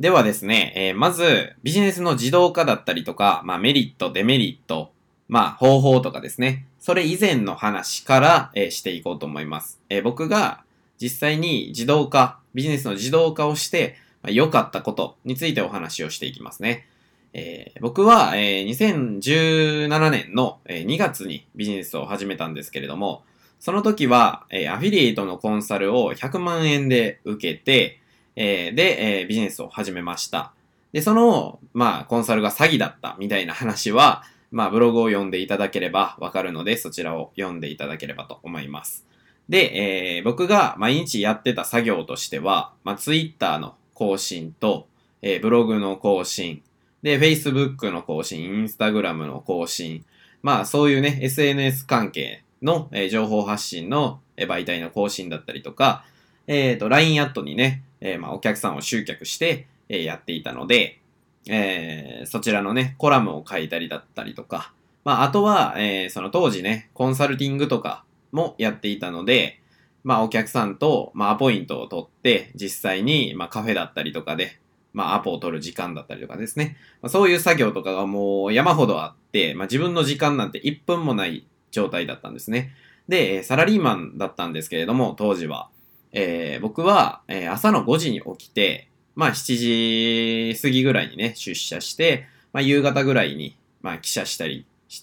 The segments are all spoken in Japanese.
ではですね、まず、ビジネスの自動化だったりとか、メリット、デメリット、方法とかですね、それ以前の話から、していこうと思います。僕が実際に自動化、ビジネスの自動化をして、良かったことについてお話をしていきますね。僕は、2017年の2月にビジネスを始めたんですけれども、その時は、アフィリエイトのコンサルを100万円で受けて、ビジネスを始めました。で、コンサルが詐欺だったみたいな話は、ブログを読んでいただければわかるので、そちらを読んでいただければと思います。で、僕が毎日やってた作業としては、Twitter の更新と、ブログの更新、で、Facebook の更新、Instagram の更新、そういうね、SNS 関係の、情報発信の、媒体の更新だったりとか、LINE アットにね、お客さんを集客して、やっていたので、そちらのね、コラムを書いたりだったりとか、あとは、その当時ね、コンサルティングとかもやっていたので、お客さんと、アポイントを取って、実際に、カフェだったりとかで、アポを取る時間だったりとかですね。そういう作業とかがもう山ほどあって、自分の時間なんて1分もない状態だったんですね。で、サラリーマンだったんですけれども、当時は。僕は、朝の5時に起きて、7時過ぎぐらいにね、出社して、夕方ぐらいに、帰社したりして、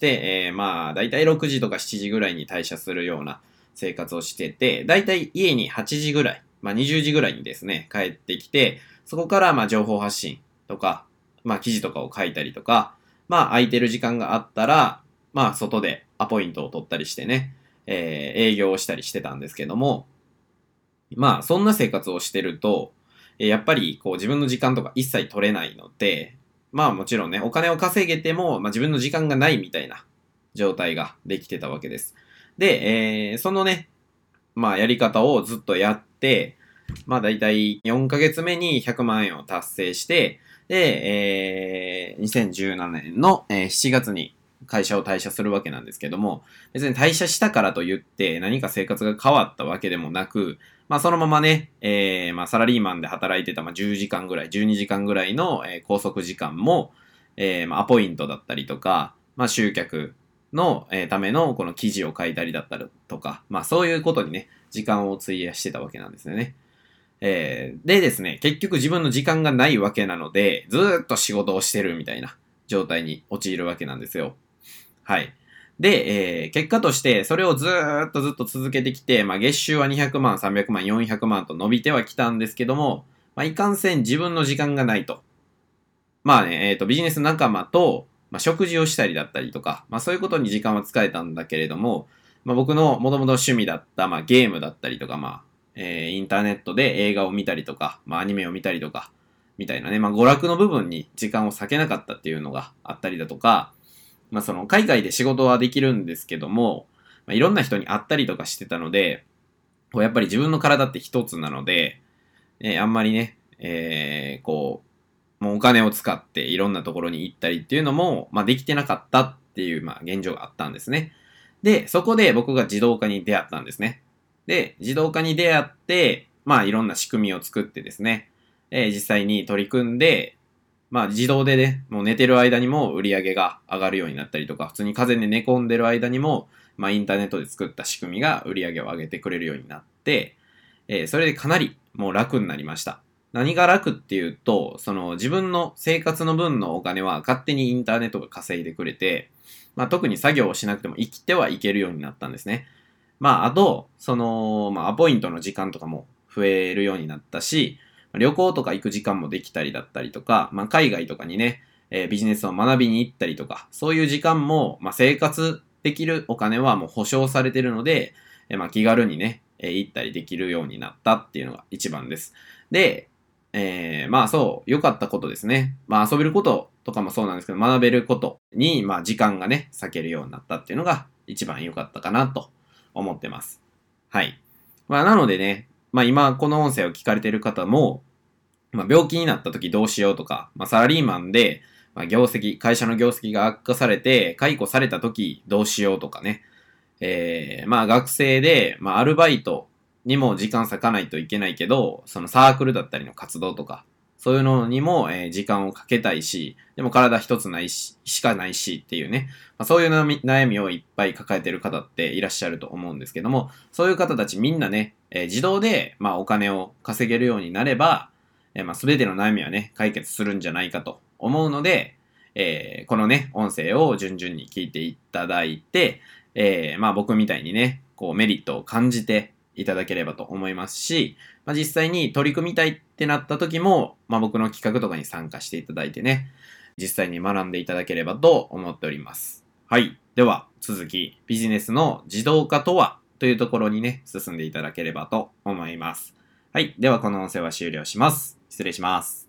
だいたい6時とか7時ぐらいに退社するような生活をしてて、だいたい家に8時ぐらい、20時ぐらいにですね、帰ってきて、そこから情報発信とか、記事とかを書いたりとか、空いてる時間があったら、外でアポイントを取ったりしてね、営業をしたりしてたんですけども、そんな生活をしてると、やっぱりこう自分の時間とか一切取れないので、もちろんね、お金を稼げても、自分の時間がないみたいな状態ができてたわけです。で、そのね、やり方をずっとやって、だいたい4ヶ月目に100万円を達成して、で、2017年の7月に会社を退社するわけなんですけども、別に退社したからといって何か生活が変わったわけでもなく、そのままね、サラリーマンで働いてた、10時間ぐらい、12時間ぐらいの、拘束時間も、アポイントだったりとか、集客の、ためのこの記事を書いたりだったりとか、そういうことにね、時間を費やしてたわけなんですよね。でですね、結局自分の時間がないわけなので、ずーっと仕事をしてるみたいな状態に陥るわけなんですよ。はい。で、結果として、それをずっと続けてきて、月収は200万、300万、400万と伸びてはきたんですけども、いかんせん自分の時間がないと。ビジネス仲間と、食事をしたりだったりとか、そういうことに時間は使えたんだけれども、僕の元々趣味だった、ゲームだったりとか、インターネットで映画を見たりとか、アニメを見たりとか、みたいなね、娯楽の部分に時間を割けなかったっていうのがあったりだとか、その海外で仕事はできるんですけども、いろんな人に会ったりとかしてたので、こうやっぱり自分の体って一つなので、あんまりね、もうお金を使っていろんなところに行ったりっていうのも、できてなかったっていう、現状があったんですね。で、そこで僕が自動化に出会ったんですね。で、自動化に出会って、いろんな仕組みを作ってですね、実際に取り組んで、自動でね、もう寝てる間にも売り上げが上がるようになったりとか、普通に風邪で寝込んでる間にも、インターネットで作った仕組みが売り上げを上げてくれるようになって、それでかなりもう楽になりました。何が楽っていうと、その自分の生活の分のお金は勝手にインターネットが稼いでくれて、特に作業をしなくても生きてはいけるようになったんですね。あと、アポイントの時間とかも増えるようになったし、旅行とか行く時間もできたりだったりとか、海外とかにね、ビジネスを学びに行ったりとか、そういう時間も、生活できるお金はもう保証されてるので、気軽にね、行ったりできるようになったっていうのが一番です。で、良かったことですね。遊べることとかもそうなんですけど、学べることに、時間がね、割けるようになったっていうのが一番良かったかなと思ってます。はい。なのでね、今この音声を聞かれている方も、病気になった時どうしようとか、サラリーマンで、会社の業績が悪化されて、解雇された時どうしようとかね、学生で、アルバイトにも時間割かないといけないけど、そのサークルだったりの活動とか、 そういうのにも、時間をかけたいし、でも体一つしかないしっていうね、そういう悩みをいっぱい抱えてる方っていらっしゃると思うんですけども、そういう方たちみんなね、自動で、お金を稼げるようになれば、すべての悩みはね、解決するんじゃないかと思うので、このね、音声を順々に聞いていただいて、僕みたいにね、こうメリットを感じていただければと思いますし、実際に取り組みたいってなった時も、僕の企画とかに参加していただいてね、実際に学んでいただければと思っております。はい。では、続き、ビジネスの自動化とはというところにね、進んでいただければと思います。はい。では、この音声は終了します。失礼します。